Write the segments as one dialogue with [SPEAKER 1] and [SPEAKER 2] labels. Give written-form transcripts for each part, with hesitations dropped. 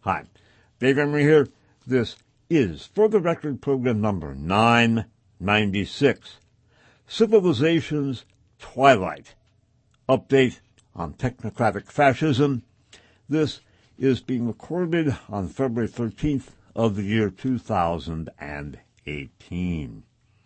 [SPEAKER 1] Hi, Dave Emery here. This is For the Record program number 996, Civilization's Twilight, update on technocratic fascism. This is being recorded on February 13th of the year 2018.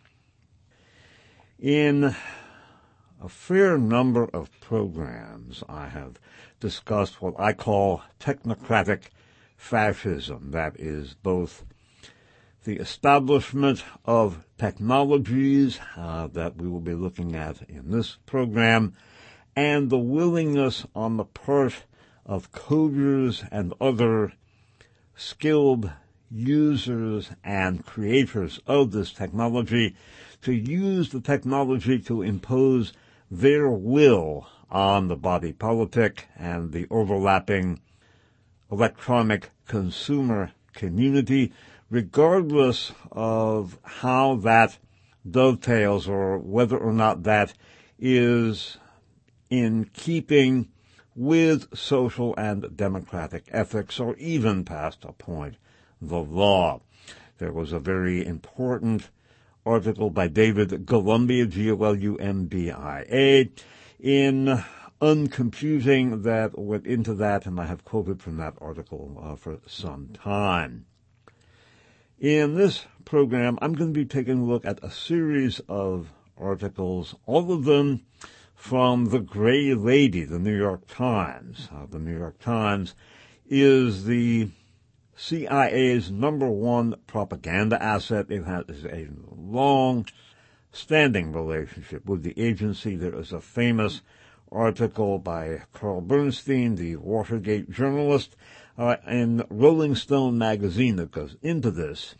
[SPEAKER 1] In a fair number of programs, I have discussed what I call technocratic fascism. That is both the establishment of technologies that we will be looking at in this program, and the willingness on the part of coders and other skilled users and creators of this technology to use the technology to impose their will on the body politic and the overlapping electronic consumer community, regardless of how that dovetails or whether or not that is in keeping with social and democratic ethics, or even, past a point, the law. There was a very important article by David Golumbia, Golumbia, in Uncomputing that went into that, and I have quoted from that article for some time. In this program, I'm going to be taking a look at a series of articles, all of them from the Gray Lady, the New York Times. The New York Times is the CIA's number one propaganda asset. It has a long-standing relationship with the agency. There is a famous article by Carl Bernstein, the Watergate journalist, in Rolling Stone magazine that goes into this.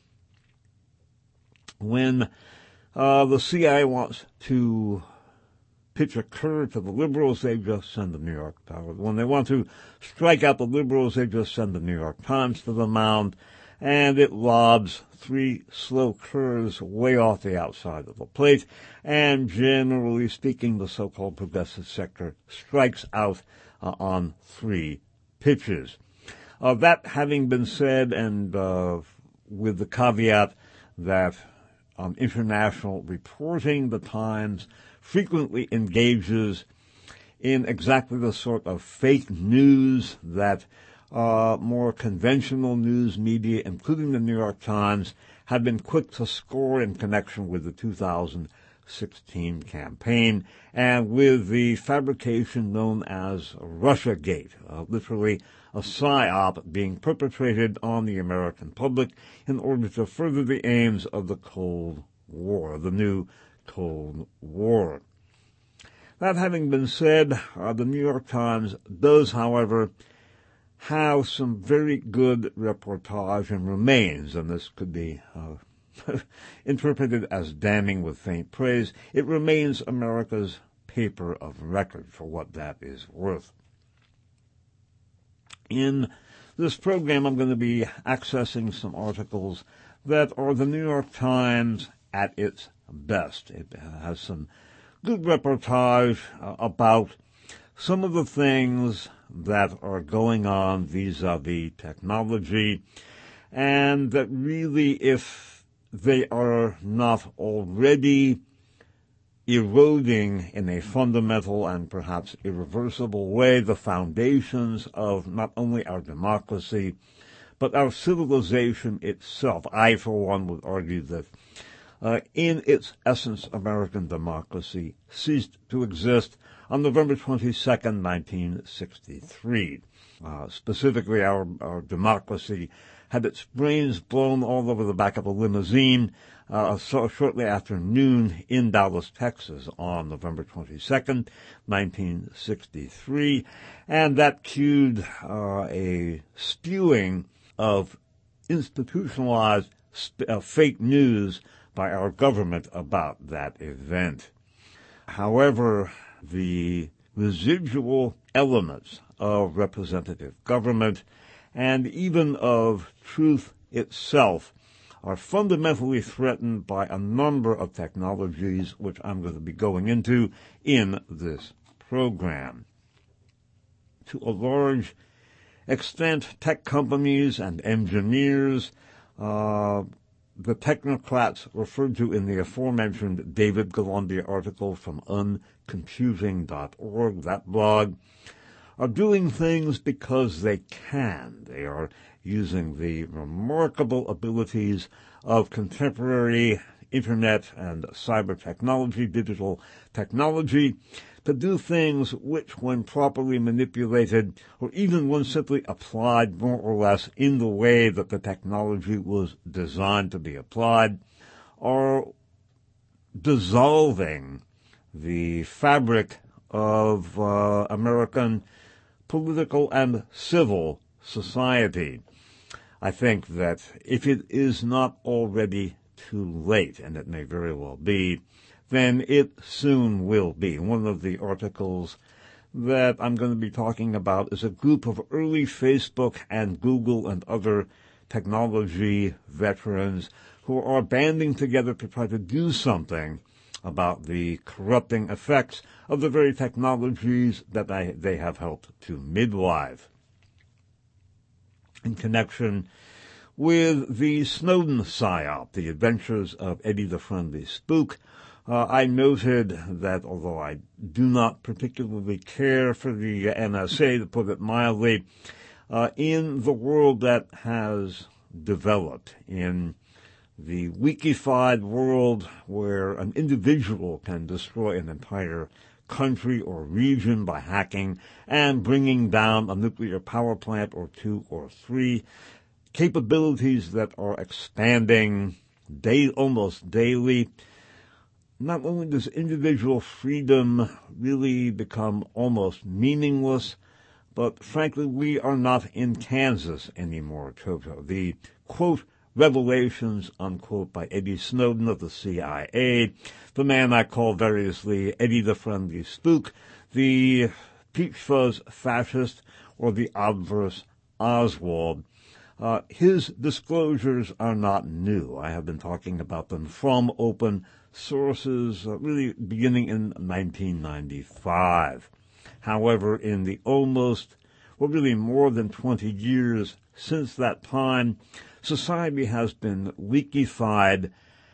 [SPEAKER 1] When the CIA wants to pitch a curve to the liberals, they just send the New York Times. When they want to strike out the liberals, they just send the New York Times to the mound, and it lobs three slow curves way off the outside of the plate, and generally speaking, the so-called progressive sector strikes out on three pitches. That having been said, and with the caveat that international reporting, the Times frequently engages in exactly the sort of fake news that more conventional news media, including the New York Times, have been quick to score in connection with the 2016 campaign and with the fabrication known as Russiagate, literally a psyop being perpetrated on the American public in order to further the aims of the Cold War, the new Cold War. That having been said, the New York Times does, however, have some very good reportage and remains, and this could be interpreted as damning with faint praise, it remains America's paper of record for what that is worth. In this program, I'm going to be accessing some articles that are the New York Times at its best. It has some good reportage about some of the things that are going on vis-a-vis technology, and that really, if they are not already eroding in a fundamental and perhaps irreversible way the foundations of not only our democracy, but our civilization itself. I, for one, would argue that in its essence, American democracy ceased to exist on November 22nd, 1963. Specifically, our democracy had its brains blown all over the back of a limousine shortly after noon in Dallas, Texas on November 22nd, 1963, and that cued a spewing of institutionalized fake news by our government about that event. However, the residual elements of representative government and even of truth itself are fundamentally threatened by a number of technologies which I'm going to be going into in this program. To a large extent, tech companies and engineers, the technocrats referred to in the aforementioned David Galundia article from uncomputing.org, that blog, are doing things because they can. They are using the remarkable abilities of contemporary internet and cyber technology, digital technology, to do things which, when properly manipulated, or even when simply applied more or less in the way that the technology was designed to be applied, are dissolving the fabric of American political and civil society. I think that if it is not already too late, and it may very well be, then it soon will be. One of the articles that I'm going to be talking about is a group of early Facebook and Google and other technology veterans who are banding together to try to do something about the corrupting effects of the very technologies that they have helped to midwife. In connection with the Snowden PSYOP, the adventures of Eddie the Friendly Spook, I noted that although I do not particularly care for the NSA, to put it mildly, in the world that has developed, in the wikified world where an individual can destroy an entire country or region by hacking and bringing down a nuclear power plant or two or three, capabilities that are expanding almost daily, not only does individual freedom really become almost meaningless, but frankly, we are not in Kansas anymore, Toto. The, quote, revelations, unquote, by Eddie Snowden of the CIA, the man I call variously Eddie the Friendly Spook, the Peach Fuzz fascist, or the obverse Oswald. His disclosures are not new. I have been talking about them from open sources, really beginning in 1995. However, in the really more than 20 years since that time, society has been leakified,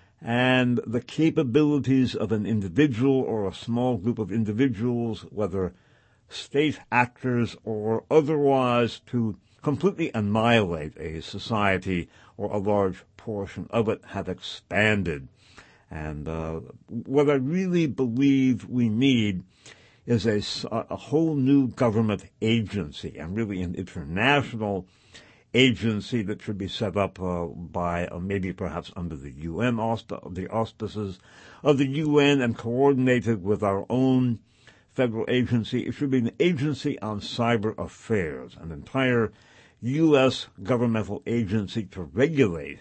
[SPEAKER 1] and the capabilities of an individual or a small group of individuals, whether state actors or otherwise, to completely annihilate a society or a large portion of it have expanded. And what I really believe we need is a whole new government agency, and really an international agency that should be set up by maybe perhaps under the UN, the auspices of the UN, and coordinated with our own federal agency. It should be an agency on cyber affairs, an entire U.S. governmental agency to regulate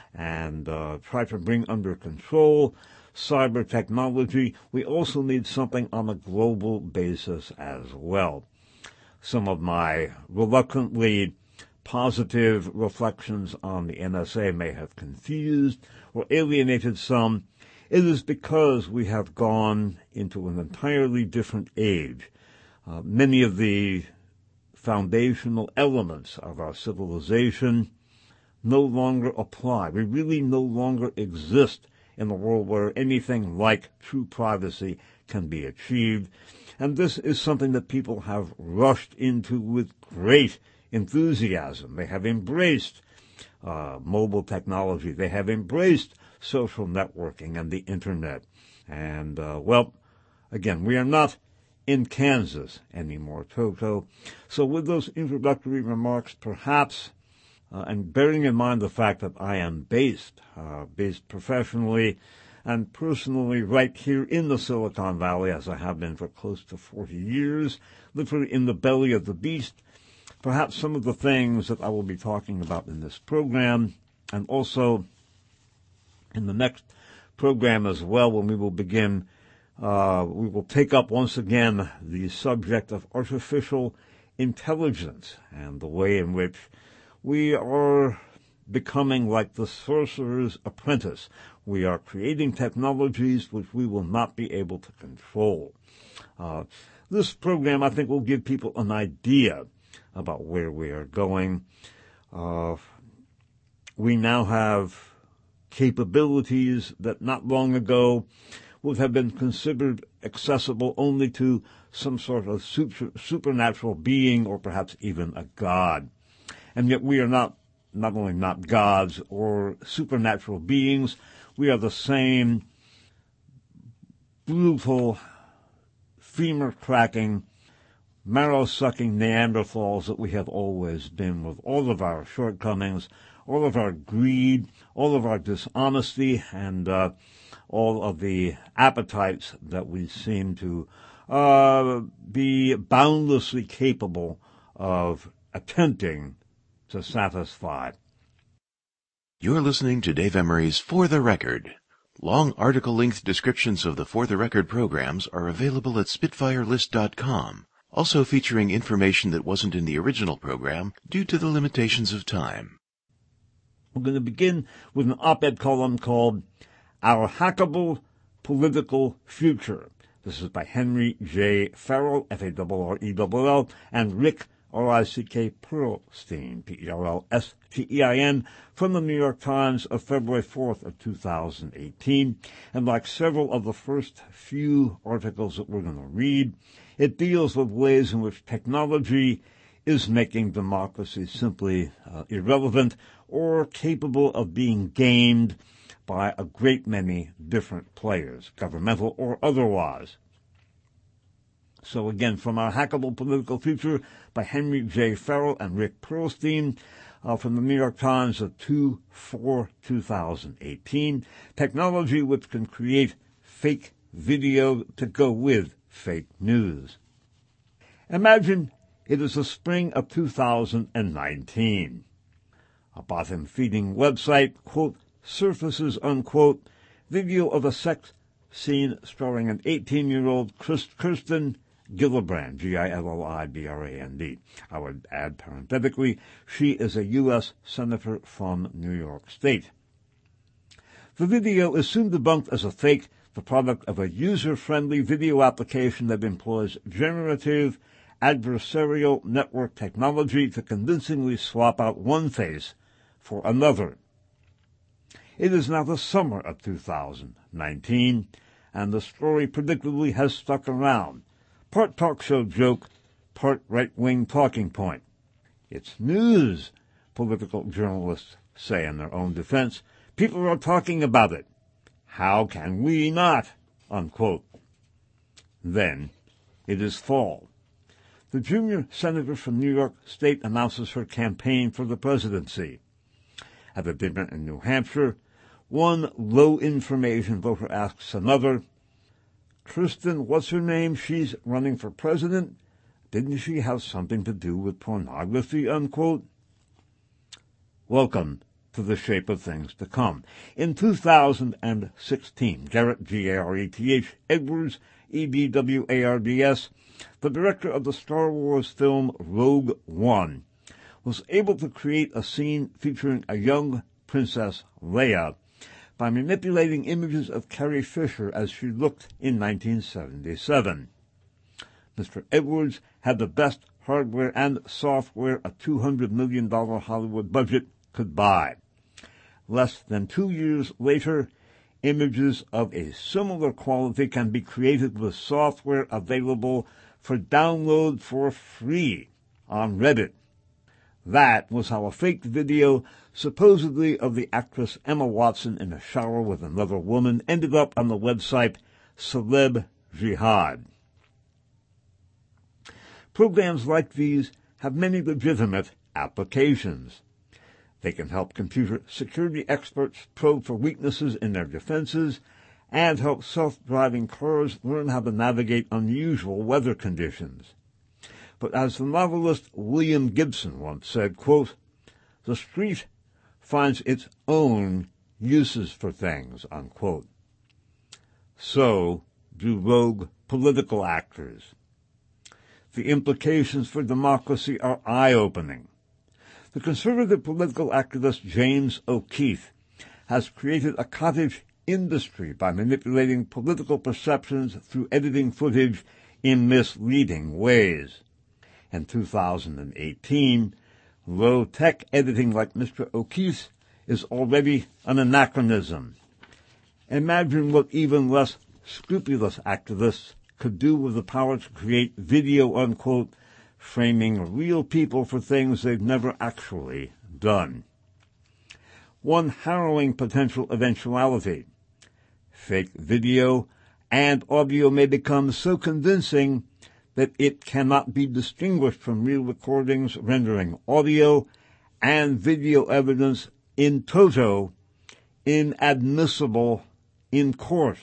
[SPEAKER 1] and try to bring under control cyber technology. We also need something on a global basis as well. Some of my reluctantly positive reflections on the NSA may have confused or alienated some. It is because we have gone into an entirely different age. Many of the foundational elements of our civilization no longer apply. We really no longer exist in a world where anything like true privacy can be achieved. And this is something that people have rushed into with great enthusiasm. They have embraced mobile technology. They have embraced social networking and the Internet. And, again, we are not in Kansas anymore, Toto. So with those introductory remarks, perhaps, and bearing in mind the fact that I am based professionally and personally right here in the Silicon Valley, as I have been for close to 40 years, literally in the belly of the beast, perhaps some of the things that I will be talking about in this program, and also in the next program as well, when we will begin, we will take up once again the subject of artificial intelligence and the way in which we are becoming like the sorcerer's apprentice. We are creating technologies which we will not be able to control. This program, I think, will give people an idea about where we are going. We now have capabilities that not long ago would have been considered accessible only to some sort of supernatural being or perhaps even a god. And yet we are not only not gods or supernatural beings, we are the same brutal, femur-cracking, marrow-sucking Neanderthals that we have always been, with all of our shortcomings, all of our greed, all of our dishonesty, and all of the appetites that we seem to be boundlessly capable of attempting to satisfy.
[SPEAKER 2] You're listening to Dave Emery's For the Record. Long article-length descriptions of the For the Record programs are available at SpitfireList.com, also featuring information that wasn't in the original program due to the limitations of time.
[SPEAKER 1] We're going to begin with an op-ed column called Our Hackable Political Future. This is by Henry J. Farrell, F-A-R-R-E-L-L, and Rick, R-I-C-K, Perlstein, P-E-R-L-S-T-E-I-N, from the New York Times of February 4th of 2018. And like several of the first few articles that we're going to read, it deals with ways in which technology is making democracy simply irrelevant or capable of being gamed by a great many different players, governmental or otherwise. So again, from Our Hackable Political Future by Henry J. Farrell and Rick Perlstein, from the New York Times of 2/4/2018, technology which can create fake video to go with fake news. Imagine it is the spring of 2019. A bottom-feeding website, quote, surfaces, unquote, video of a sex scene starring an 18-year-old Kirsten Gillibrand, G-I-L-L-I-B-R-A-N-D. I would add parenthetically, she is a U.S. Senator from New York State. The video is soon debunked as a fake, the product of a user-friendly video application that employs generative adversarial network technology to convincingly swap out one face for another. It is now the summer of 2019, and the story predictably has stuck around. Part talk show joke, part right-wing talking point. It's news, political journalists say in their own defense. People are talking about it. How can we not? Unquote. Then it is fall. The junior senator from New York State announces her campaign for the presidency. At a dinner in New Hampshire, one low-information voter asks another, Kirsten, what's her name? She's running for president. Didn't she have something to do with pornography? Unquote. Welcome to the shape of things to come. In 2016, Garrett, G-A-R-E-T-H, Edwards, E-D-W-A-R-D-S, the director of the Star Wars film Rogue One, was able to create a scene featuring a young Princess Leia by manipulating images of Carrie Fisher as she looked in 1977. Mr. Edwards had the best hardware and software a $200 million Hollywood budget could buy. Less than 2 years later, images of a similar quality can be created with software available for download for free on Reddit. That was how a faked video, supposedly of the actress Emma Watson in a shower with another woman, ended up on the website Celeb Jihad. Programs like these have many legitimate applications. They can help computer security experts probe for weaknesses in their defenses and help self-driving cars learn how to navigate unusual weather conditions. But as the novelist William Gibson once said, quote, the street finds its own uses for things, unquote. So do rogue political actors. The implications for democracy are eye-opening. The conservative political activist James O'Keefe has created a cottage industry by manipulating political perceptions through editing footage in misleading ways. In 2018, low-tech editing like Mr. O'Keefe's is already an anachronism. Imagine what even less scrupulous activists could do with the power to create video, unquote, framing real people for things they've never actually done. One harrowing potential eventuality: fake video and audio may become so convincing that it cannot be distinguished from real recordings, rendering audio and video evidence in toto inadmissible in court.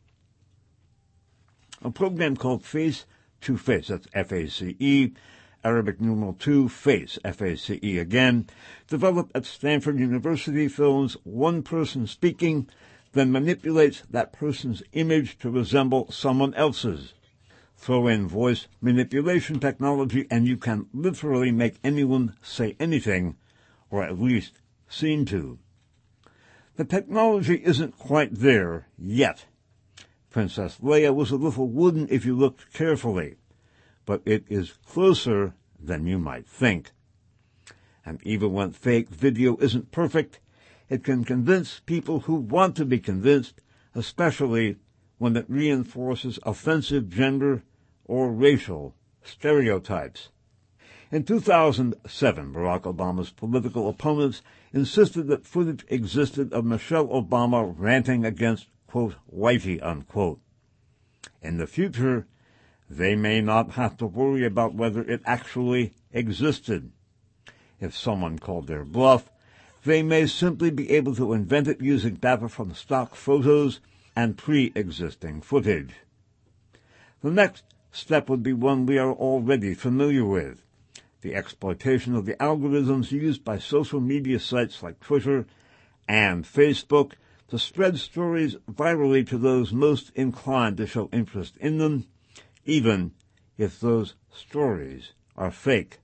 [SPEAKER 1] A program called Face to Face, that's F-A-C-E, Arabic numeral 2, Face, F-A-C-E again, developed at Stanford University, films one person speaking, then manipulates that person's image to resemble someone else's. Throw in voice manipulation technology and you can literally make anyone say anything, or at least seem to. The technology isn't quite there yet. Princess Leia was a little wooden if you looked carefully, but it is closer than you might think. And even when fake video isn't perfect, it can convince people who want to be convinced, especially when it reinforces offensive gender or racial stereotypes. In 2007, Barack Obama's political opponents insisted that footage existed of Michelle Obama ranting against, quote, whitey, unquote. In the future, they may not have to worry about whether it actually existed. If someone called their bluff, they may simply be able to invent it using data from stock photos and pre-existing footage. The next step would be one we are already familiar with: the exploitation of the algorithms used by social media sites like Twitter and Facebook to spread stories virally to those most inclined to show interest in them, even if those stories are fake.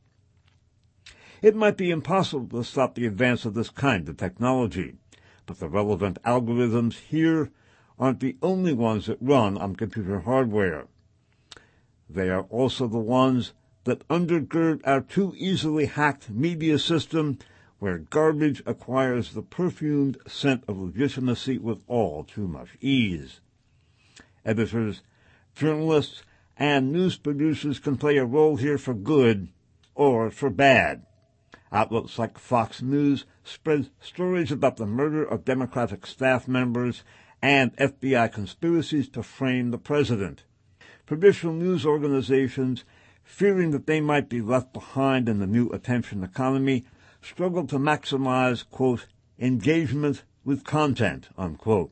[SPEAKER 1] It might be impossible to stop the advance of this kind of technology, but the relevant algorithms here aren't the only ones that run on computer hardware. They are also the ones that undergird our too easily hacked media system, where garbage acquires the perfumed scent of legitimacy with all too much ease. Editors, journalists, and news producers can play a role here for good or for bad. Outlets like Fox News spread stories about the murder of Democratic staff members and FBI conspiracies to frame the president. Traditional news organizations, fearing that they might be left behind in the new attention economy, struggle to maximize, quote, engagement with content, unquote.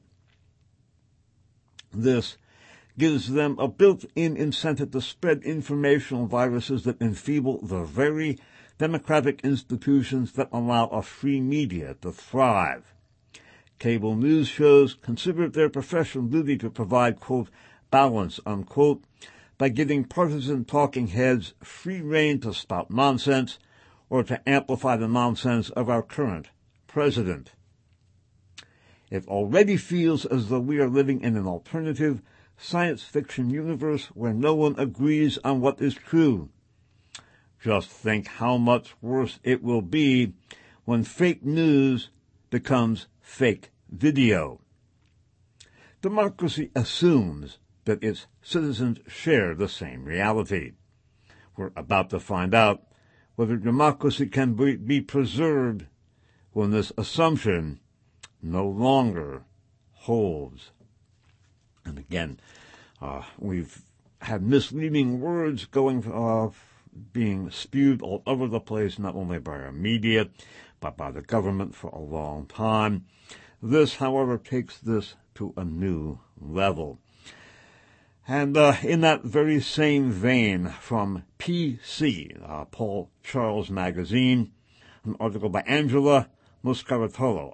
[SPEAKER 1] This gives them a built-in incentive to spread informational viruses that enfeeble the very democratic institutions that allow a free media to thrive. Cable news shows consider it their professional duty to provide, quote, balance, unquote, by giving partisan talking heads free rein to spout nonsense or to amplify the nonsense of our current president. It already feels as though we are living in an alternative science fiction universe where no one agrees on what is true. Just think how much worse it will be when fake news becomes fake video. Democracy assumes that its citizens share the same reality. We're about to find out whether democracy can be preserved when this assumption no longer holds. And again, we've had misleading words being spewed all over the place, not only by our media, but by the government for a long time. This, however, takes this to a new level. And in that very same vein, from PC, Paul Charles Magazine, an article by Angela Moscaritolo,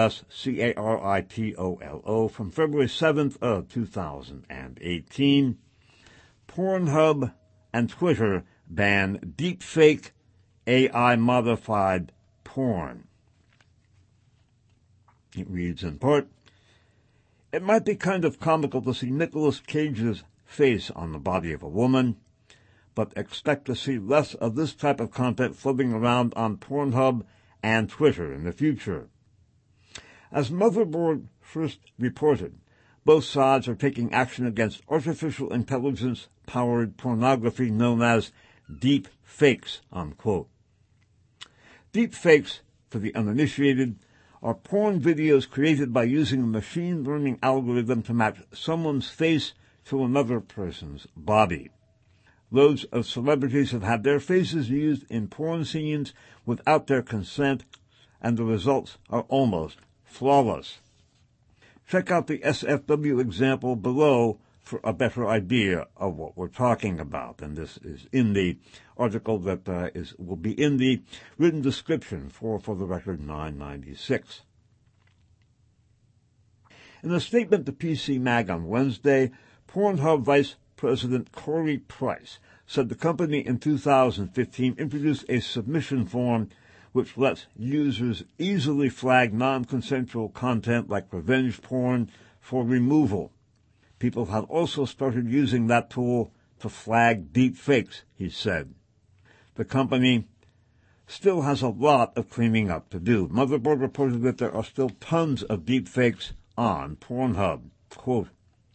[SPEAKER 1] Moscaritolo, from February 7th of 2018. Pornhub and Twitter ban deepfake AI-modified porn. It reads in part, it might be kind of comical to see Nicolas Cage's face on the body of a woman, but expect to see less of this type of content floating around on Pornhub and Twitter in the future. As Motherboard first reported, both sides are taking action against artificial intelligence-powered pornography known as deep fakes, unquote. Deep fakes, for the uninitiated, are porn videos created by using a machine learning algorithm to match someone's face to another person's body. Loads of celebrities have had their faces used in porn scenes without their consent, and the results are almost flawless. Check out the SFW example below for a better idea of what we're talking about. And this is in the article that will be in the written description for the record 996. In a statement to PC Mag on Wednesday, Pornhub Vice President Corey Price said the company in 2015 introduced a submission form which lets users easily flag non-consensual content like revenge porn for removal. People have also started using that tool to flag deep fakes, he said. The company still has a lot of cleaning up to do. Motherboard reported that there are still tons of deep fakes on Pornhub. Quote,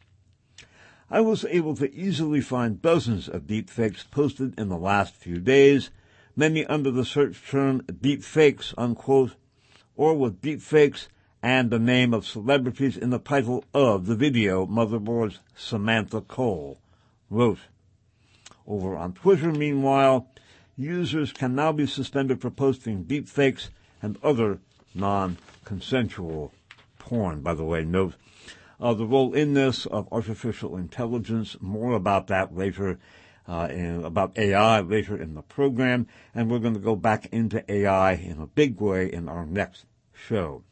[SPEAKER 1] I was able to easily find dozens of deep fakes posted in the last few days, many under the search term deepfakes, unquote, or with deepfakes and the name of celebrities in the title of the video, Motherboard's Samantha Cole wrote. Over on Twitter, meanwhile, users can now be suspended for posting deepfakes and other non-consensual porn. By the way, note the role in this of artificial intelligence, more about that later, about AI later in the program, and we're going to go back into AI in a big way in our next show.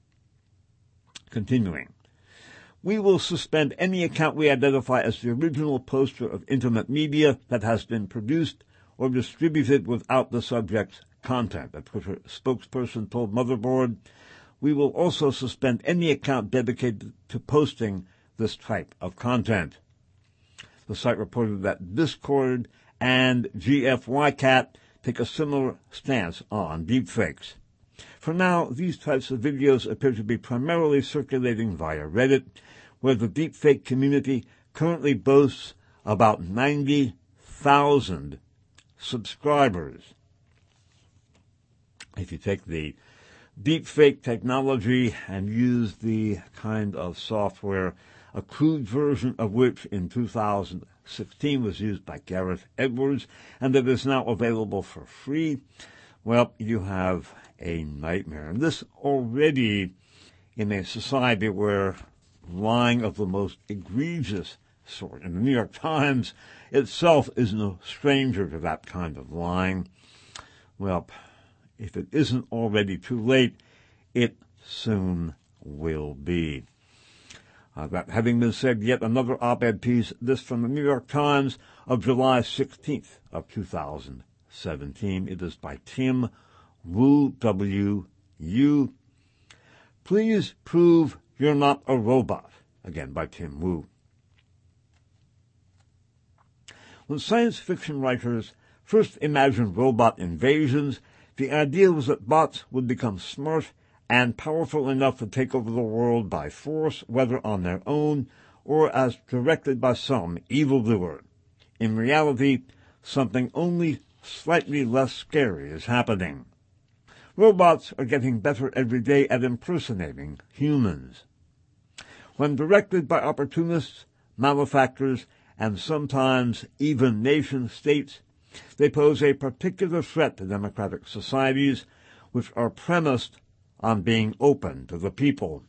[SPEAKER 1] Continuing. We will suspend any account we identify as the original poster of intimate media that has been produced or distributed without the subject's content, a Twitter spokesperson told Motherboard. We will also suspend any account dedicated to posting this type of content. The site reported that Discord and GFYCat take a similar stance on deepfakes. For now, these types of videos appear to be primarily circulating via Reddit, where the deepfake community currently boasts about 90,000 subscribers. If you take the deepfake technology and use the kind of software, a crude version of which in 2016 was used by Gareth Edwards and that is now available for free, well, you have a nightmare. And this already in a society where lying of the most egregious sort, and the New York Times itself is no stranger to that kind of lying. Well, if it isn't already too late, it soon will be. That having been said, yet another op-ed piece, this from the New York Times of July 16th of 2017. It is by Tim Wu, W.U. Please prove you're not a robot. Again, by Tim Wu. When science fiction writers first imagined robot invasions, the idea was that bots would become smart and powerful enough to take over the world by force, whether on their own or as directed by some evildoer. In reality, something only slightly less scary is happening. Robots are getting better every day at impersonating humans. When directed by opportunists, malefactors, and sometimes even nation-states, they pose a particular threat to democratic societies, which are premised on being open to the people.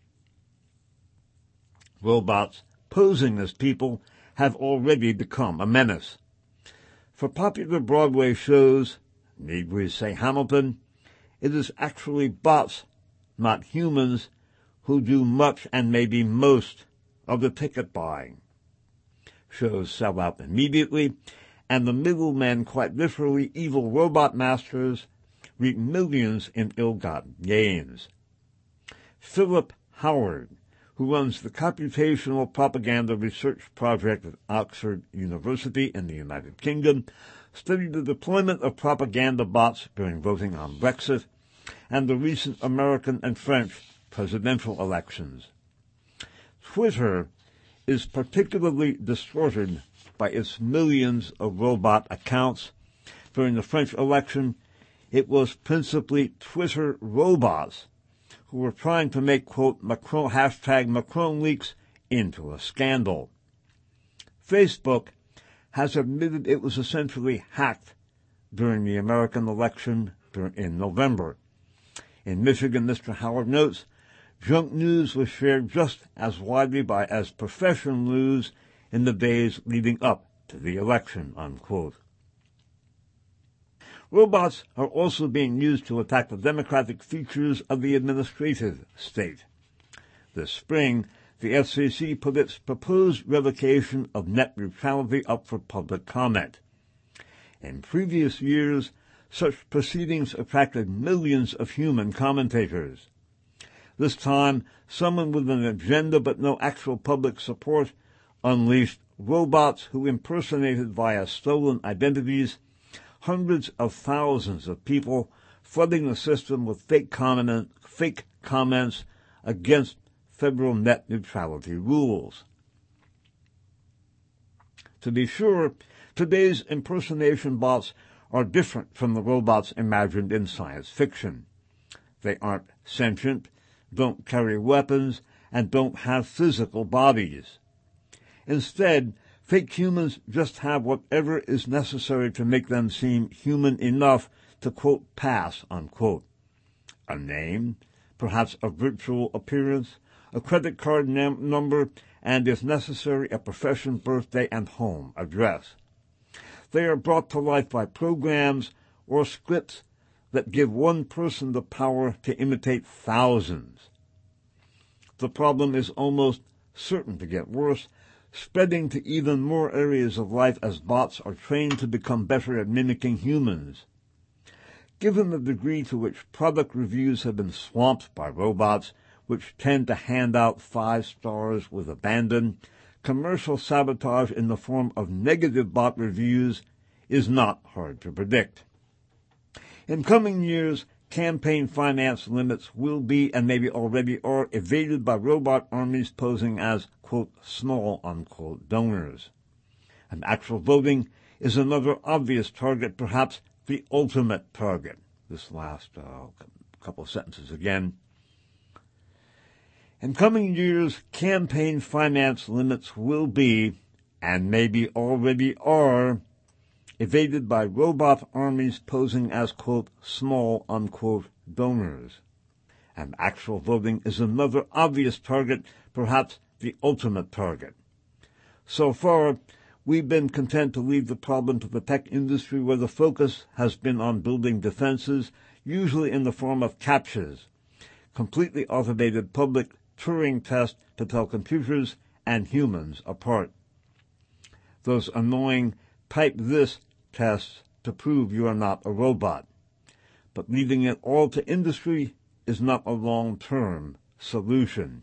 [SPEAKER 1] Robots posing as people have already become a menace. For popular Broadway shows, need we say Hamilton, it is actually bots, not humans, who do much and maybe most of the ticket buying. Shows sell out immediately, and the middlemen, quite literally evil robot masters, reap millions in ill-gotten gains. Philip Howard, who runs the Computational Propaganda Research Project at Oxford University in the United Kingdom, studied the deployment of propaganda bots during voting on Brexit and the recent American and French presidential elections. Twitter is particularly distorted by its millions of robot accounts. During the French election, it was principally Twitter robots who were trying to make, quote, Macron, #Macron leaks into a scandal. Facebook has admitted it was essentially hacked during the American election in November. In Michigan, Mr. Howard notes, junk news was shared just as widely as professional news in the days leading up to the election, unquote. Robots are also being used to attack the democratic features of the administrative state. This spring, the FCC put its proposed revocation of net neutrality up for public comment. In previous years, such proceedings attracted millions of human commentators. This time, someone with an agenda but no actual public support unleashed robots who impersonated via stolen identities hundreds of thousands of people, flooding the system with fake comments against federal net neutrality rules. To be sure, today's impersonation bots are different from the robots imagined in science fiction. They aren't sentient, don't carry weapons, and don't have physical bodies. Instead, fake humans just have whatever is necessary to make them seem human enough to, quote, pass, unquote. A name, perhaps a virtual appearance, a credit card number, and, if necessary, a profession, birthday, and home address. They are brought to life by programs or scripts that give one person the power to imitate thousands. The problem is almost certain to get worse, spreading to even more areas of life as bots are trained to become better at mimicking humans. Given the degree to which product reviews have been swamped by robots, which tend to hand out 5 stars with abandon, commercial sabotage in the form of negative bot reviews is not hard to predict. In coming years, campaign finance limits will be, and maybe already are, evaded by robot armies posing as, quote, small, unquote, donors. And actual voting is another obvious target, perhaps the ultimate target. This last couple of sentences again. In coming years, campaign finance limits will be, and maybe already are, evaded by robot armies posing as, quote, small, unquote, donors. And actual voting is another obvious target, perhaps the ultimate target. So far, we've been content to leave the problem to the tech industry, where the focus has been on building defenses, usually in the form of CAPTCHAs, completely automated public Turing tests to tell computers and humans apart. Those annoying type this tests to prove you are not a robot. But leaving it all to industry is not a long-term solution.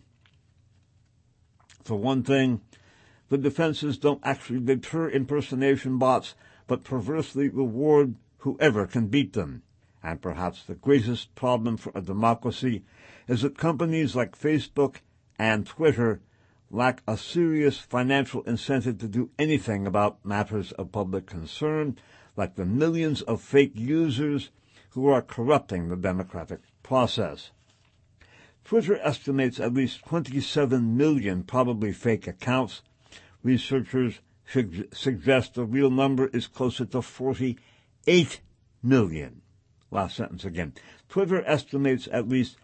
[SPEAKER 1] For one thing, the defenses don't actually deter impersonation bots, but perversely reward whoever can beat them. And perhaps the greatest problem for a democracy is that companies like Facebook and Twitter lack a serious financial incentive to do anything about matters of public concern, like the millions of fake users who are corrupting the democratic process. Twitter estimates at least 27 million probably fake accounts. Researchers suggest the real number is closer to 48 million. Last sentence again. Twitter estimates at least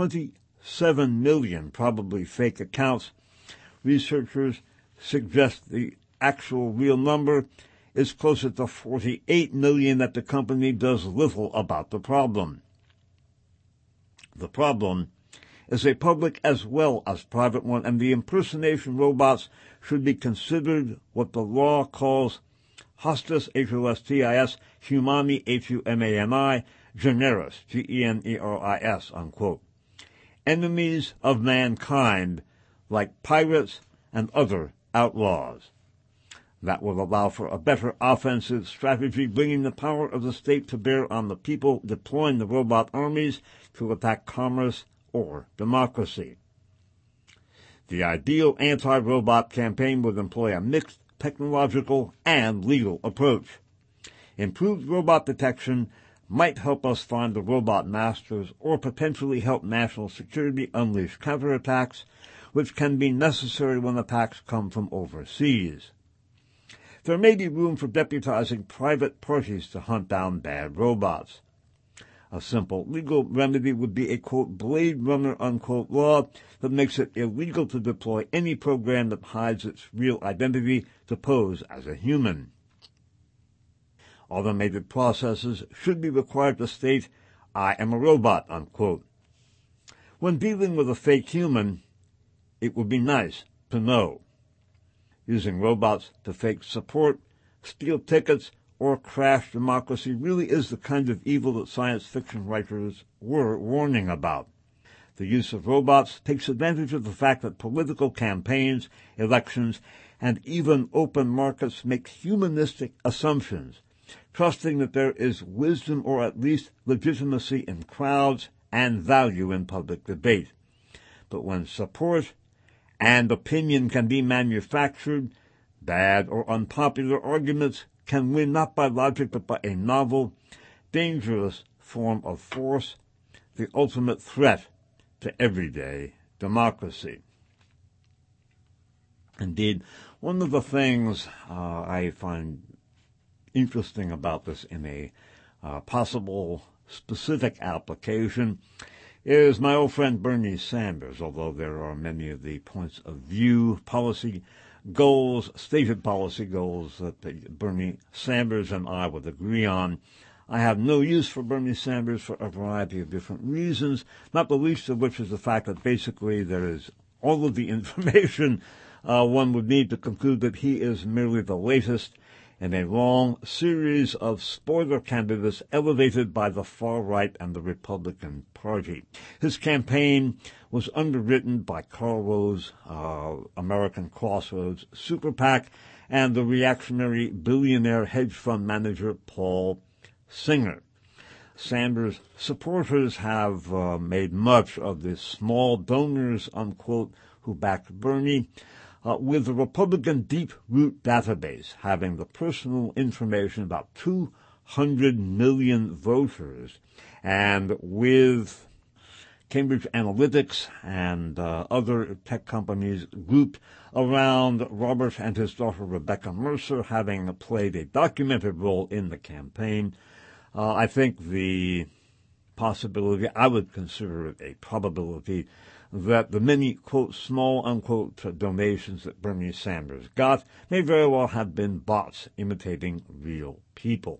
[SPEAKER 1] 27 million probably fake accounts. Researchers suggest the actual real number is closer to 48 million, that the company does little about the problem. The problem is a public as well as private one, and the impersonation robots should be considered what the law calls hostis, H-O-S-T-I-S, humani, H-U-M-A-N-I, generis, G-E-N-E-R-I-S, unquote. Enemies of mankind, like pirates and other outlaws. That will allow for a better offensive strategy, bringing the power of the state to bear on the people deploying the robot armies to attack commerce or democracy. The ideal anti-robot campaign would employ a mixed technological and legal approach. Improved robot detection might help us find the robot masters or potentially help national security unleash counterattacks, which can be necessary when attacks come from overseas. There may be room for deputizing private parties to hunt down bad robots. A simple legal remedy would be a, quote, Blade Runner, unquote, law that makes it illegal to deploy any program that hides its real identity to pose as a human. Automated processes should be required to state, I am a robot, unquote. When dealing with a fake human, it would be nice to know. Using robots to fake support, steal tickets, or crash democracy really is the kind of evil that science fiction writers were warning about. The use of robots takes advantage of the fact that political campaigns, elections, and even open markets make humanistic assumptions, trusting that there is wisdom or at least legitimacy in crowds and value in public debate. But when support and opinion can be manufactured, bad or unpopular arguments can win not by logic but by a novel, dangerous form of force, the ultimate threat to everyday democracy. Indeed, one of the things I find interesting about this in a possible specific application is my old friend Bernie Sanders, although there are many of the points of view, policy goals, stated policy goals that Bernie Sanders and I would agree on. I have no use for Bernie Sanders for a variety of different reasons, not the least of which is the fact that basically there is all of the information one would need to conclude that he is merely the latest in a long series of spoiler candidates elevated by the far right and the Republican Party. His campaign was underwritten by Karl Rove, American Crossroads Super PAC, and the reactionary billionaire hedge fund manager Paul Singer. Sanders' supporters have made much of the small donors, unquote, who backed Bernie, with the Republican Deep Root database having the personal information about 200 million voters, and with Cambridge Analytica and other tech companies grouped around Robert and his daughter Rebecca Mercer having played a documented role in the campaign, I think the possibility, I would consider it a probability, that the many, quote, small, unquote, donations that Bernie Sanders got may very well have been bots imitating real people.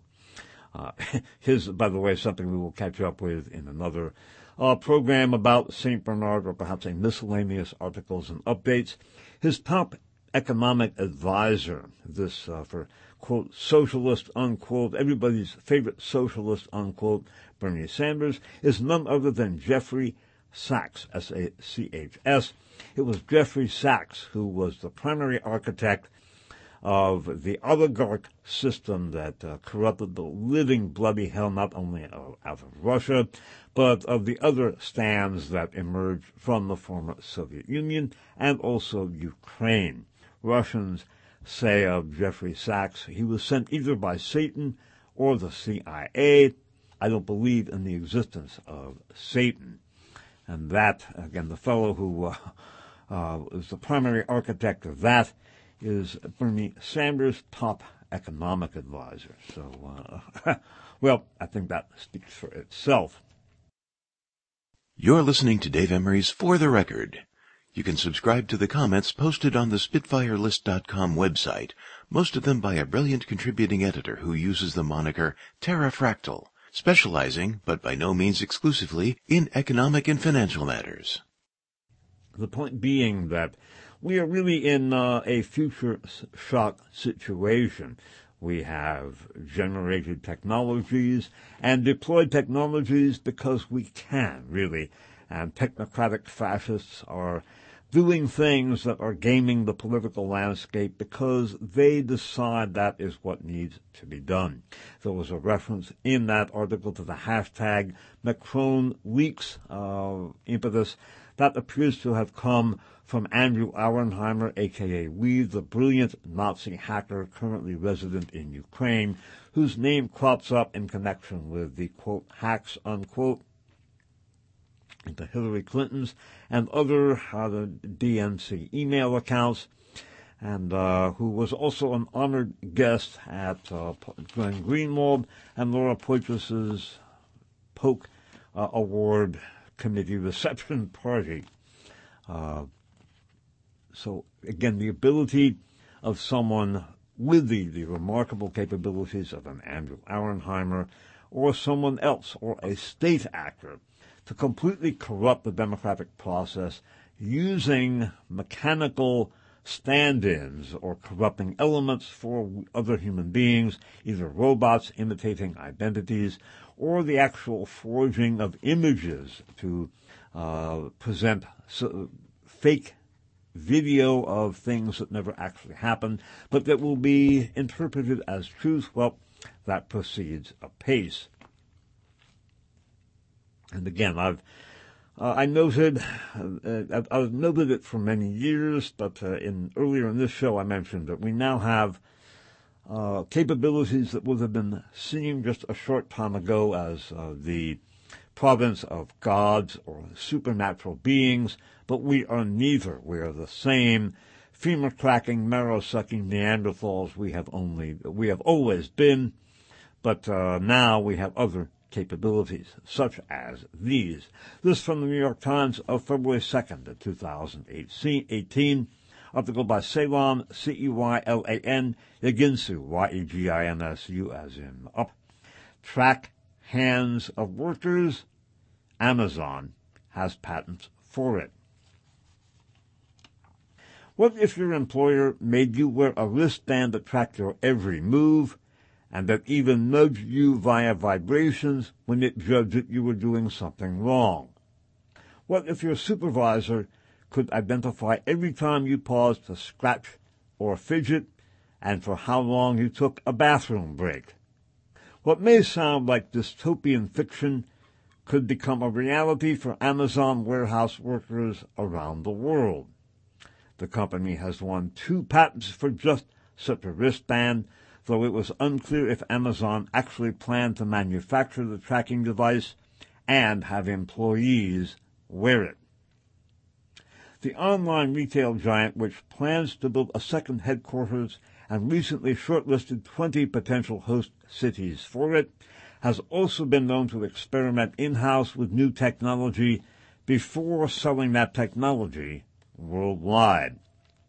[SPEAKER 1] His, by the way, something we will catch up with in another program about St. Bernard, or perhaps a miscellaneous articles and updates. His top economic advisor, this for, quote, socialist, unquote, everybody's favorite socialist, unquote, Bernie Sanders, is none other than Jeffrey Sachs, S-A-C-H-S. It was Jeffrey Sachs who was the primary architect of the oligarch system that corrupted the living bloody hell not only out of Russia, but of the other stands that emerged from the former Soviet Union and also Ukraine. Russians say of Jeffrey Sachs, he was sent either by Satan or the CIA. I don't believe in the existence of Satan. And that, again, the fellow who is the primary architect of that is Bernie Sanders' top economic advisor. So, well, I think that speaks for itself.
[SPEAKER 2] You're listening to Dave Emery's For the Record. You can subscribe to the comments posted on the SpitfireList.com website, most of them by a brilliant contributing editor who uses the moniker Terrafractal, specializing, but by no means exclusively, in economic and financial matters.
[SPEAKER 1] The point being that we are really in a future shock situation. We have generated technologies and deployed technologies because we can, really. And technocratic fascists are doing things that are gaming the political landscape because they decide that is what needs to be done. There was a reference in that article to the hashtag MacronLeaks impetus that appears to have come from Andrew Auernheimer, a.k.a. Weed, the brilliant Nazi hacker currently resident in Ukraine, whose name crops up in connection with the, quote, hacks, unquote, into Hillary Clinton's and other DNC email accounts, and who was also an honored guest at Glenn Greenwald and Laura Poitras's Polk Award Committee reception party. So, again, the ability of someone with the remarkable capabilities of an Andrew Auernheimer or someone else or a state actor to completely corrupt the democratic process using mechanical stand-ins or corrupting elements for other human beings, either robots imitating identities or the actual forging of images to present fake video of things that never actually happened, but that will be interpreted as truth. Well, that proceeds apace. And again, I've noted it for many years, but earlier in this show I mentioned that we now have capabilities that would have been seen just a short time ago as the province of gods or supernatural beings, but we are neither. We are the same femur-cracking, marrow-sucking Neanderthals we have always been, but now we have other capabilities, such as these. This from the New York Times of February 2nd, 2018, article by Ceylan, C-E-Y-L-A-N, Yeginsu, Y-E-G-I-N-S-U, as in up. Track hands of workers. Amazon has patents for it. What if your employer made you wear a wristband that tracked your every move, and that even nudged you via vibrations when it judged that you were doing something wrong? What if your supervisor could identify every time you paused to scratch or fidget, and for how long you took a bathroom break? What may sound like dystopian fiction could become a reality for Amazon warehouse workers around the world. The company has won 2 patents for just such a wristband, though it was unclear if Amazon actually planned to manufacture the tracking device and have employees wear it. The online retail giant, which plans to build a second headquarters and recently shortlisted 20 potential host cities for it, has also been known to experiment in-house with new technology before selling that technology worldwide.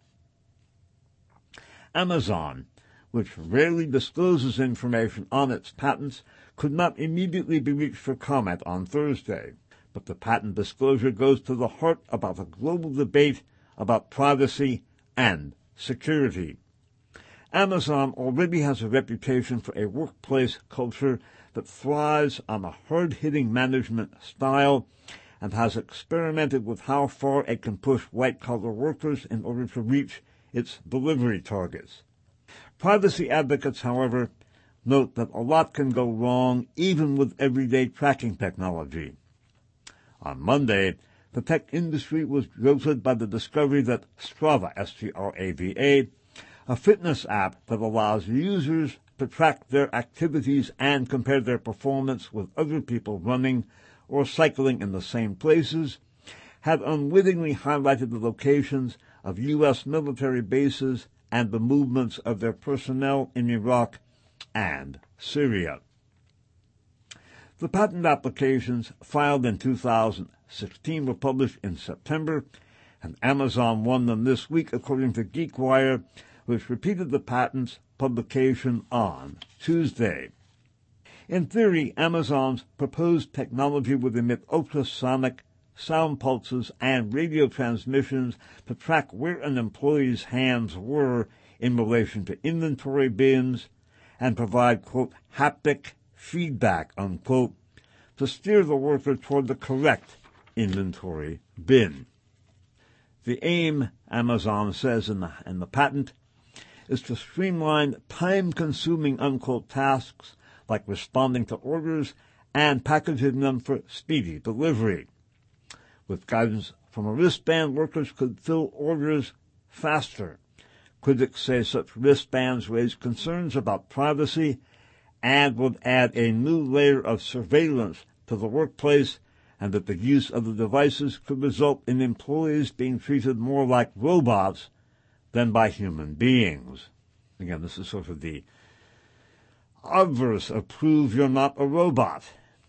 [SPEAKER 1] Amazon, which rarely discloses information on its patents, could not immediately be reached for comment on Thursday, but the patent disclosure goes to the heart about a global debate about privacy and security. Amazon already has a reputation for a workplace culture that thrives on a hard-hitting management style and has experimented with how far it can push white-collar workers in order to reach its delivery targets. Privacy advocates, however, note that a lot can go wrong even with everyday tracking technology. On Monday, the tech industry was jolted by the discovery that Strava, S-T-R-A-V-A, a fitness app that allows users to track their activities and compare their performance with other people running or cycling in the same places, had unwittingly highlighted the locations of U.S. military bases and the movements of their personnel in Iraq and Syria. The patent applications filed in 2016 were published in September, and Amazon won them this week, according to GeekWire, which repeated the patent's publication on Tuesday. In theory, Amazon's proposed technology would emit ultrasonic sound pulses and radio transmissions to track where an employee's hands were in relation to inventory bins and provide, quote, haptic feedback, unquote, to steer the worker toward the correct inventory bin. The aim, Amazon says in the patent, is to streamline time-consuming, unquote, tasks like responding to orders and packaging them for speedy delivery. With guidance from a wristband, workers could fill orders faster. Critics say such wristbands raise concerns about privacy and would add a new layer of surveillance to the workplace, and that the use of the devices could result in employees being treated more like robots than by human beings. Again, this is sort of the obverse of prove you're not a robot.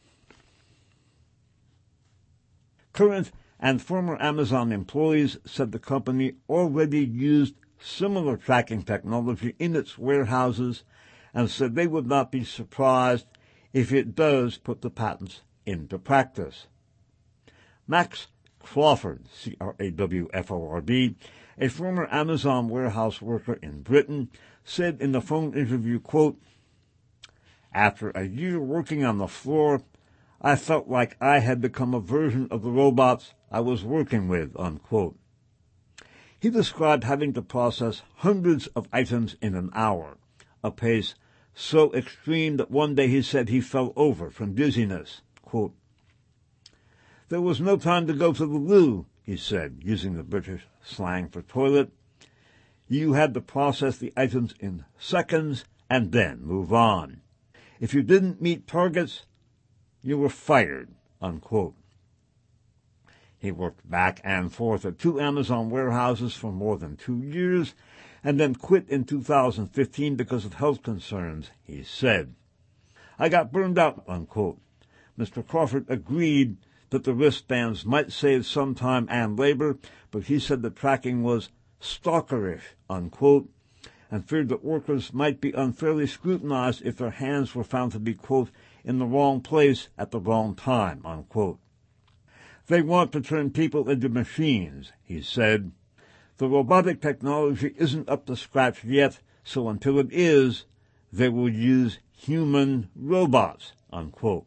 [SPEAKER 1] Current and former Amazon employees said the company already used similar tracking technology in its warehouses and said they would not be surprised if it does put the patents into practice. Max Crawford, C-R-A-W-F-O-R-D, a former Amazon warehouse worker in Britain, said in the phone interview, quote, "After a year working on the floor, I felt like I had become a version of the robots I was working with," unquote. He described having to process hundreds of items in an hour, a pace so extreme that one day he said he fell over from dizziness. Quote, "There was no time to go to the loo," he said, using the British slang for toilet. "You had to process the items in seconds and then move on. If you didn't meet targets, you were fired," unquote. He worked back and forth at 2 Amazon warehouses for more than 2 years and then quit in 2015 because of health concerns, he said. "I got burned out," unquote. Mr. Crawford agreed that the wristbands might save some time and labor, but he said the tracking was stalkerish, unquote, and feared that workers might be unfairly scrutinized if their hands were found to be, quote, "in the wrong place at the wrong time," unquote. "They want to turn people into machines," he said. "The robotic technology isn't up to scratch yet, so until it is, they will use human robots," unquote.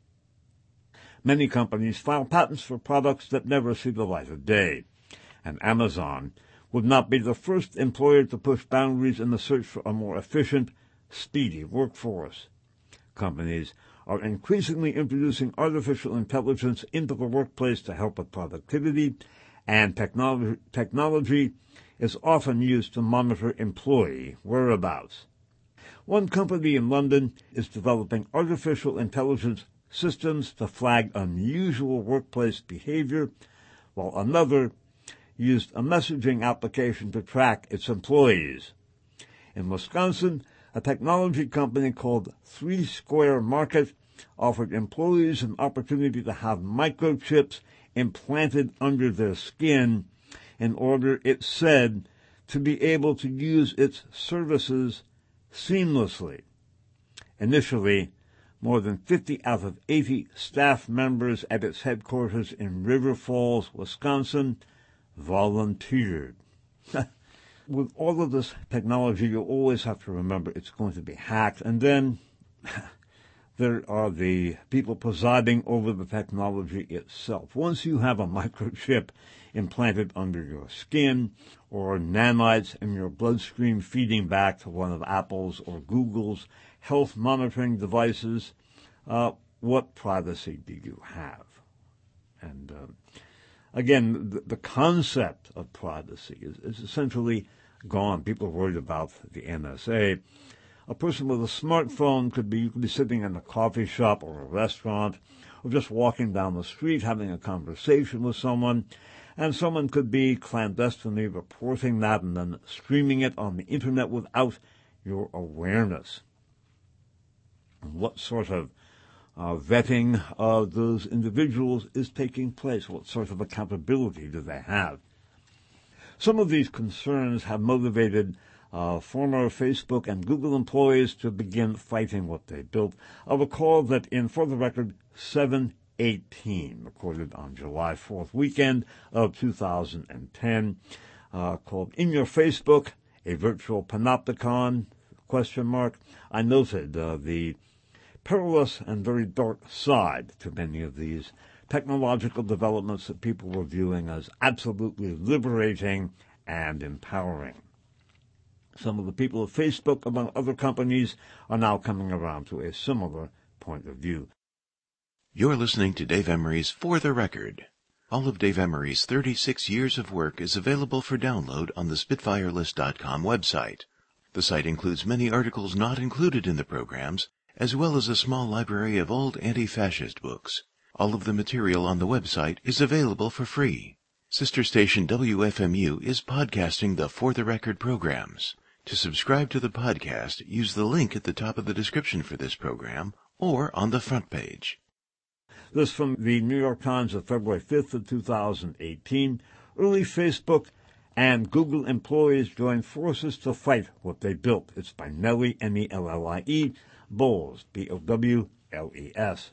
[SPEAKER 1] Many companies file patents for products that never see the light of day, and Amazon would not be the first employer to push boundaries in the search for a more efficient, speedy workforce. Companies are increasingly introducing artificial intelligence into the workplace to help with productivity, and technology is often used to monitor employee whereabouts. One company in London is developing artificial intelligence systems to flag unusual workplace behavior, while another used a messaging application to track its employees. In Wisconsin, a technology company called 3 Square Market offered employees an opportunity to have microchips implanted under their skin in order, it said, to be able to use its services seamlessly. Initially, more than 50 out of 80 staff members at its headquarters in River Falls, Wisconsin, volunteered. With all of this technology, you always have to remember it's going to be hacked. And then there are the people presiding over the technology itself. Once you have a microchip implanted under your skin or nanites in your bloodstream feeding back to one of Apple's or Google's health monitoring devices, what privacy do you have? And again, the concept of privacy is essentially gone. People are worried about the NSA. A person with a smartphone could be sitting in a coffee shop or a restaurant or just walking down the street having a conversation with someone, and someone could be clandestinely reporting that and then streaming it on the internet without your awareness. What sort of vetting of those individuals is taking place? What sort of accountability do they have? Some of these concerns have motivated former Facebook and Google employees to begin fighting what they built. I'll recall that in For the Record 718, recorded on July 4th weekend of 2010, called In Your Facebook, a Virtual Panopticon, ? I noted the perilous and very dark side to many of these technological developments that people were viewing as absolutely liberating and empowering. Some of the people of Facebook, among other companies, are now coming around to a similar point of view.
[SPEAKER 2] You're listening to Dave Emery's For the Record. All of Dave Emery's 36 years of work is available for download on the SpitfireList.com website. The site includes many articles not included in the programs, as well as a small library of old anti-fascist books. All of the material on the website is available for free. Sister station WFMU is podcasting the For the Record programs. To subscribe to the podcast, use the link at the top of the description for this program or on the front page.
[SPEAKER 1] This from the New York Times of February 5th of 2018. Early Facebook and Google employees join forces to fight what they built. It's by Nellie, Nellie, Bowles, Bowles.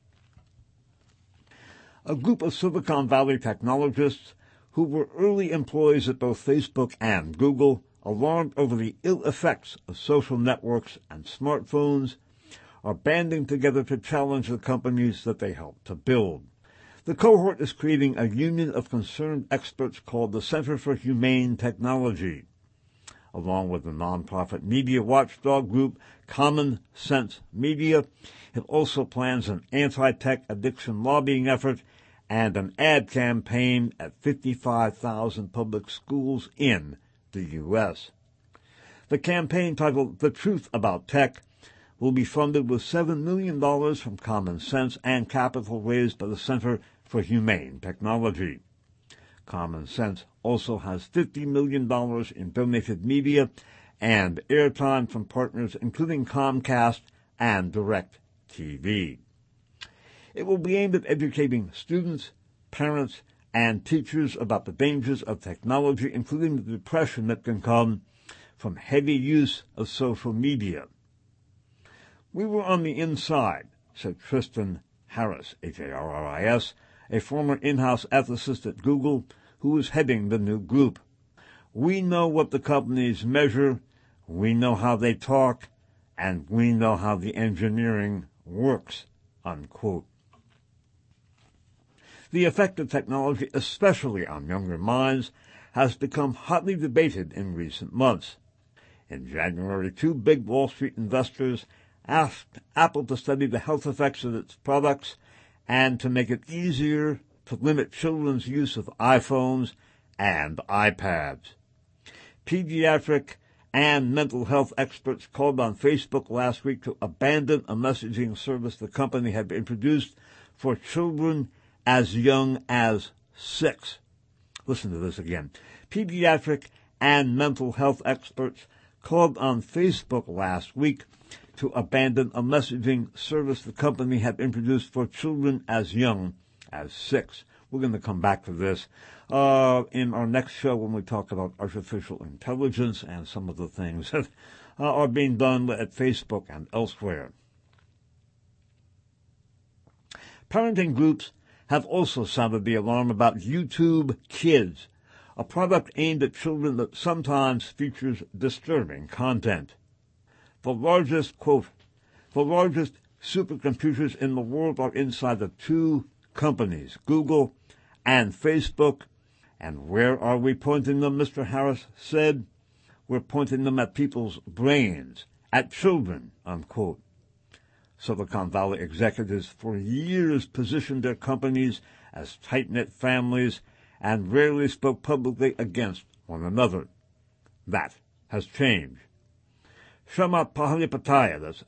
[SPEAKER 1] A group of Silicon Valley technologists who were early employees at both Facebook and Google, alarmed over the ill effects of social networks and smartphones, are banding together to challenge the companies that they helped to build. The cohort is creating a union of concerned experts called the Center for Humane Technology. Along with the nonprofit media watchdog group Common Sense Media, it also plans an anti-tech addiction lobbying effort and an ad campaign at 55,000 public schools in the U.S. The campaign, titled The Truth About Tech, will be funded with $7 million from Common Sense and capital raised by the Center for Humane Technology. Common Sense also has $50 million in donated media and airtime from partners including Comcast and DirecTV. It will be aimed at educating students, parents, and teachers about the dangers of technology, including the depression that can come from heavy use of social media. We were on the inside, said Tristan Harris, Harris, a former in-house ethicist at Google who is heading the new group. We know what the companies measure, we know how they talk, and we know how the engineering works, unquote. The effect of technology, especially on younger minds, has become hotly debated in recent months. In January, two big Wall Street investors asked Apple to study the health effects of its products and to make it easier to limit children's use of iPhones and iPads. Pediatric and mental health experts called on Facebook last week to abandon a messaging service the company had introduced for children as young as 6. Listen to this again. Pediatric and mental health experts called on Facebook last week to abandon a messaging service the company had introduced for children as young as 6. We're going to come back to this in our next show when we talk about artificial intelligence and some of the things that are being done at Facebook and elsewhere. Parenting groups have also sounded the alarm about YouTube Kids, a product aimed at children that sometimes features disturbing content. The largest supercomputers in the world are inside the two companies, Google and Facebook. And where are we pointing them, Mr. Harris said? We're pointing them at people's brains, at children, unquote. Silicon Valley executives for years positioned their companies as tight-knit families and rarely spoke publicly against one another. That has changed. Shama Pahalipataya, that's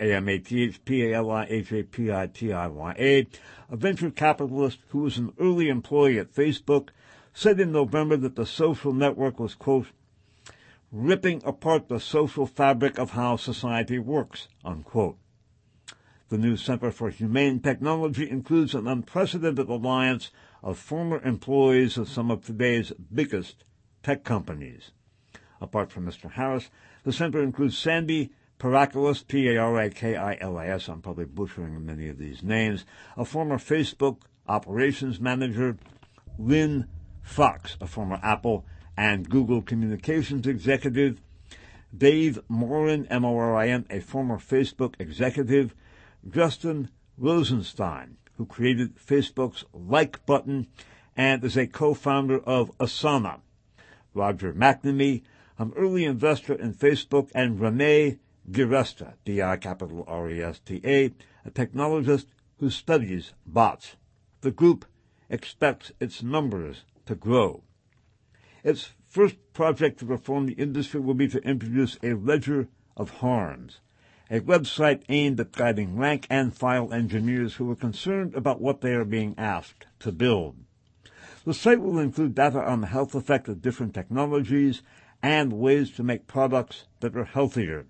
[SPEAKER 1] Chamathpalihapitiya, a venture capitalist who was an early employee at Facebook, said in November that the social network was, quote, ripping apart the social fabric of how society works, unquote. The new Center for Humane Technology includes an unprecedented alliance of former employees of some of today's biggest tech companies. Apart from Mr. Harris, the center includes Sandy Parakilis, Parakilis, I'm probably butchering many of these names, a former Facebook operations manager, Lynn Fox, a former Apple and Google communications executive, Dave Morin, Morin, a former Facebook executive, Justin Rosenstein, who created Facebook's like button and is a co-founder of Asana. Roger McNamee, an early investor in Facebook, and Renee DiResta, D-I-R-E-S-T-A, a technologist who studies bots. The group expects its numbers to grow. Its first project to reform the industry will be to introduce a ledger of harms, a website aimed at guiding rank-and-file engineers who are concerned about what they are being asked to build. The site will include data on the health effect of different technologies and ways to make products that are healthier.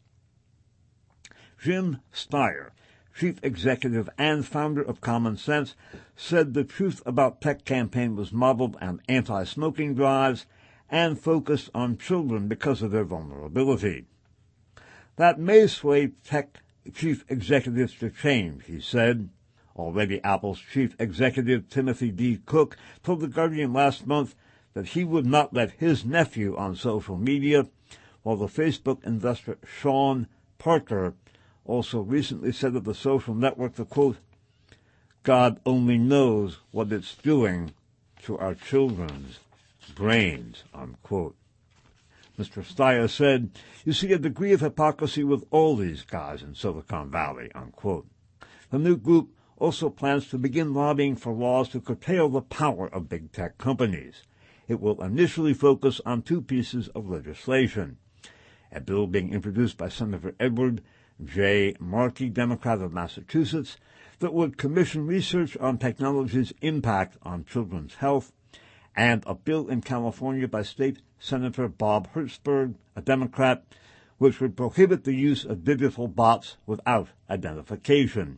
[SPEAKER 1] Jim Steyer, chief executive and founder of Common Sense, said the Truth About Tech campaign was modeled on anti-smoking drives and focused on children because of their vulnerability. That may sway tech chief executives to change, he said. Already Apple's chief executive Timothy D. Cook told The Guardian last month that he would not let his nephew on social media, while the Facebook investor Sean Parker also recently said of the social network, the quote, "God only knows what it's doing to our children's brains," unquote. Mr. Steyer said, "You see a degree of hypocrisy with all these guys in Silicon Valley," unquote. The new group also plans to begin lobbying for laws to curtail the power of big tech companies. It will initially focus on two pieces of legislation: a bill being introduced by Senator Edward J. Markey, Democrat of Massachusetts, that would commission research on technology's impact on children's health, and a bill in California by State Senator Bob Hertzberg, a Democrat, which would prohibit the use of digital bots without identification.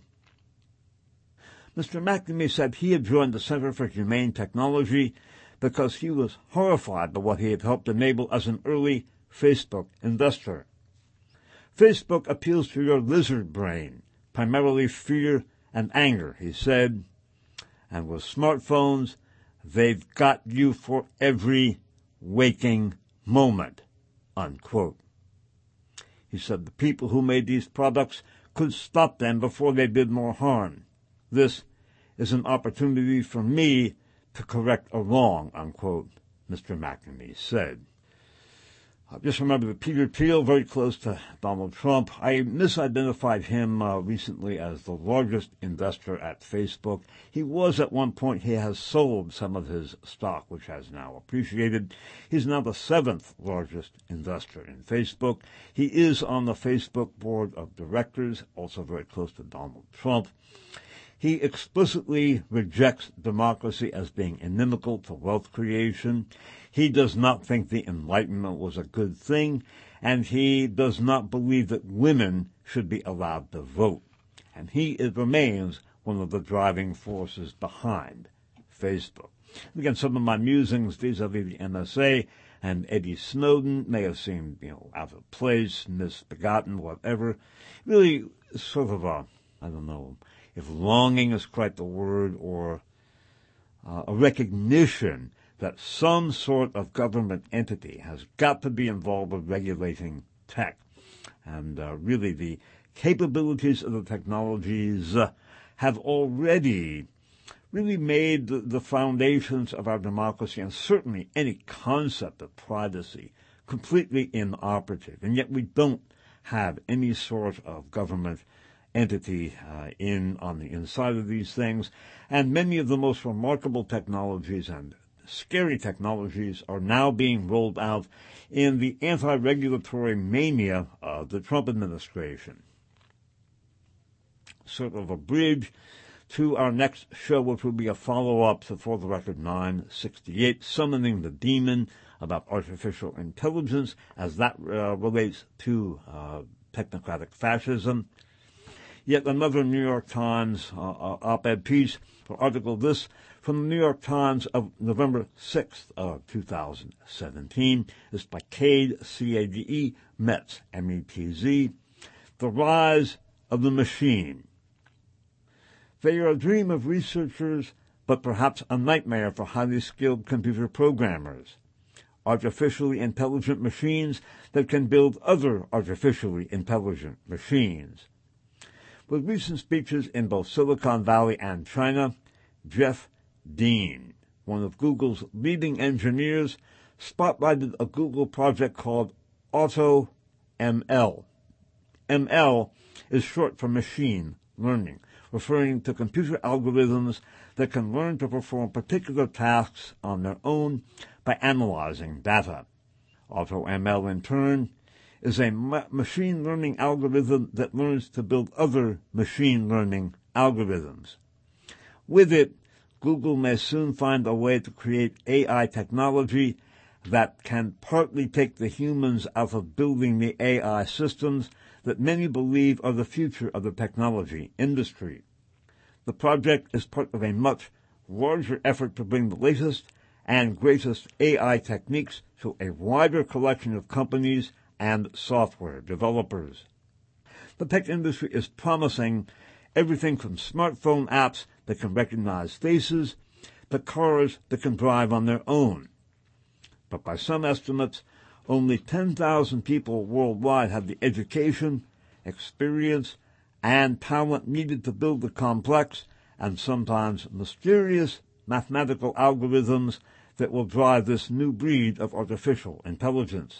[SPEAKER 1] Mr. McNamee said he had joined the Center for Humane Technology because he was horrified by what he had helped enable as an early Facebook investor. Facebook appeals to your lizard brain, primarily fear and anger, he said. And with smartphones, they've got you for every waking moment, unquote. He said the people who made these products could stop them before they did more harm. This is an opportunity for me to correct a wrong, unquote, Mr. McNamee said. Just remember that Peter Thiel, very close to Donald Trump, I misidentified him recently as the largest investor at Facebook. He was at one point. He has sold some of his stock, which has now appreciated. He's now the seventh largest investor in Facebook. He is on the Facebook board of directors, also very close to Donald Trump. He explicitly rejects democracy as being inimical to wealth creation. He does not think the Enlightenment was a good thing, and he does not believe that women should be allowed to vote. And it remains one of the driving forces behind Facebook. Again, some of my musings vis-a-vis the NSA and Eddie Snowden may have seemed, out of place, misbegotten, whatever. Really sort of I don't know, if longing is quite the word, or a recognition that some sort of government entity has got to be involved with regulating tech. And really the capabilities of the technologies have already really made the foundations of our democracy, and certainly any concept of privacy, completely inoperative. And yet we don't have any sort of government entity on the inside of these things. And many of the most remarkable technologies and scary technologies are now being rolled out in the anti-regulatory mania of the Trump administration. Sort of a bridge to our next show, which will be a follow-up to For the Record 968, Summoning the Demon, about artificial intelligence, as that relates to technocratic fascism. Yet another New York Times op-ed piece, or article this, from the New York Times of November 6th of 2017, is by Cade, C-A-D-E, Metz, M-E-T-Z, The Rise of the Machine. They are a dream of researchers, but perhaps a nightmare for highly skilled computer programmers. Artificially intelligent machines that can build other artificially intelligent machines. With recent speeches in both Silicon Valley and China, Jeff Dean, one of Google's leading engineers, spotlighted a Google project called AutoML. ML is short for machine learning, referring to computer algorithms that can learn to perform particular tasks on their own by analyzing data. AutoML, in turn, is a machine learning algorithm that learns to build other machine learning algorithms. With it, Google may soon find a way to create AI technology that can partly take the humans out of building the AI systems that many believe are the future of the technology industry. The project is part of a much larger effort to bring the latest and greatest AI techniques to a wider collection of companies and software developers. The tech industry is promising everything from smartphone apps that can recognize faces to cars that can drive on their own. But by some estimates, only 10,000 people worldwide have the education, experience, and talent needed to build the complex and sometimes mysterious mathematical algorithms that will drive this new breed of artificial intelligence.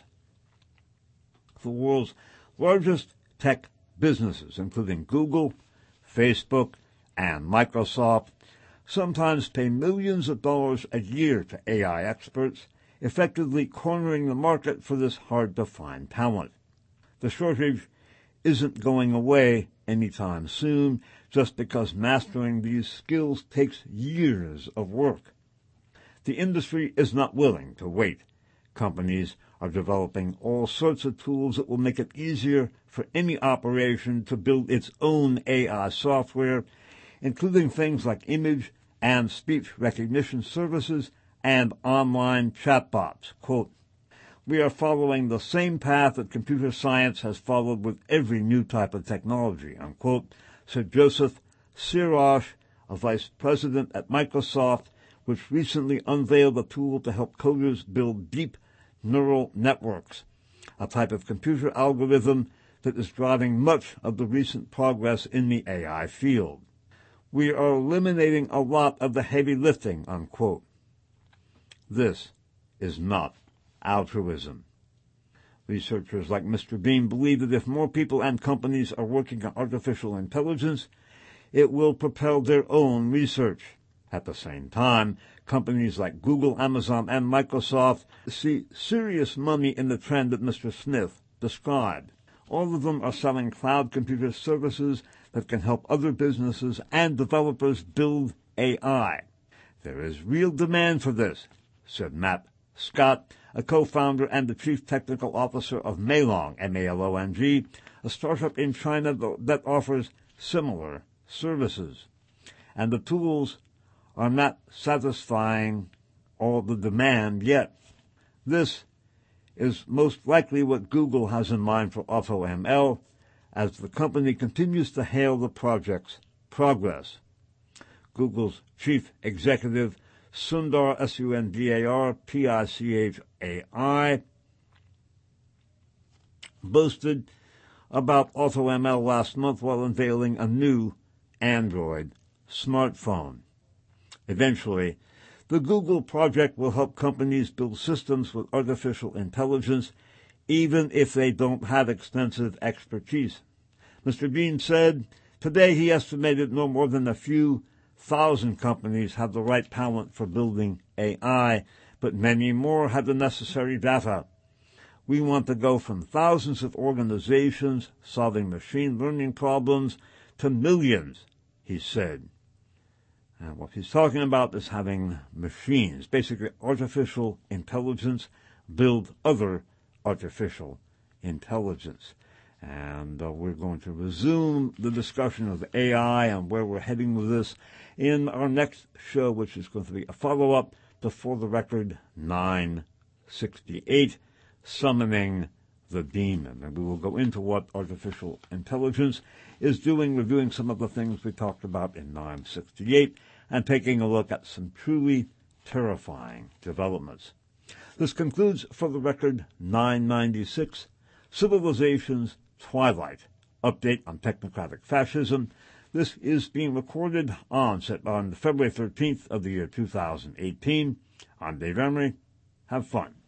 [SPEAKER 1] The world's largest tech businesses, including Google, Facebook, and Microsoft, sometimes pay millions of dollars a year to AI experts, effectively cornering the market for this hard-to-find talent. The shortage isn't going away anytime soon, just because mastering these skills takes years of work. The industry is not willing to wait. Companies are developing all sorts of tools that will make it easier for any operation to build its own AI software, including things like image and speech recognition services and online chatbots. Quote, "We are following the same path that computer science has followed with every new type of technology," unquote, said Joseph Sirosh, a vice president at Microsoft, which recently unveiled a tool to help coders build deep neural networks, a type of computer algorithm that is driving much of the recent progress in the AI field. "We are eliminating a lot of the heavy lifting," unquote. This is not altruism. Researchers like Mr. Bean believe that if more people and companies are working on artificial intelligence, it will propel their own research. At the same time, companies like Google, Amazon, and Microsoft see serious money in the trend that Mr. Smith described. All of them are selling cloud computer services that can help other businesses and developers build AI. "There is real demand for this," said Matt Scott, a co-founder and the chief technical officer of Mailong, M-A-L-O-N-G, a startup in China that offers similar services. And the tools are not satisfying all the demand yet. This is most likely what Google has in mind for AutoML as the company continues to hail the project's progress. Google's chief executive, Sundar, S-U-N-D-A-R, P-I-C-H-A-I, boasted about AutoML last month while unveiling a new Android smartphone. Eventually, the Google project will help companies build systems with artificial intelligence, even if they don't have extensive expertise. Mr. Bean said, "Today he estimated no more than a few thousand companies have the right talent for building AI, but many more have the necessary data. We want to go from thousands of organizations solving machine learning problems to millions," he said. And what he's talking about is having machines, basically artificial intelligence, build other artificial intelligence. And we're going to resume the discussion of AI and where we're heading with this in our next show, which is going to be a follow-up to For the Record 968, Summoning the Demon. And we will go into what artificial intelligence is doing, reviewing some of the things we talked about in 968, and taking a look at some truly terrifying developments. This concludes For the Record 996, Civilization's Twilight update on technocratic fascism. This is being recorded on February 13th of the year 2018. I'm Dave Emery. Have fun.